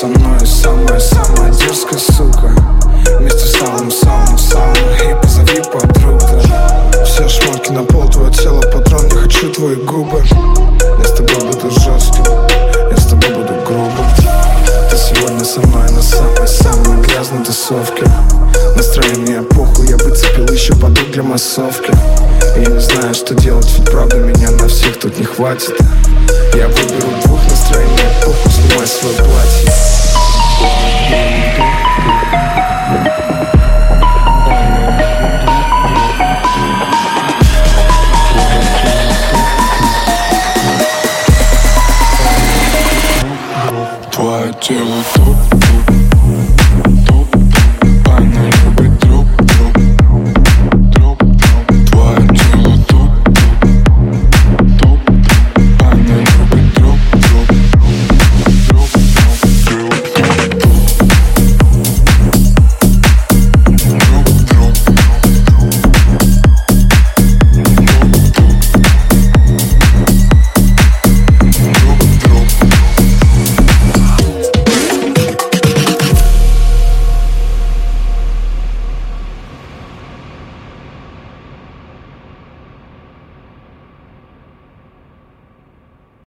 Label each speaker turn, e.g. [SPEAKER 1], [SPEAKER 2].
[SPEAKER 1] со мной самая дерзкая сука. Вместе с самым и позови подруг. Все шмотки на пол, твое тело патрон. Не хочу твои губы. Я с тобой буду жестким, я с тобой буду грубым. Ты сегодня со мной на самой грязной тусовке. Настроение похуй, я выцепил еще подруг для массовки. Я не знаю, что делать, ведь правда меня на всех тут не хватит. Я выберу двух, настроение похуй, снимай свое платье. Твое тело тут.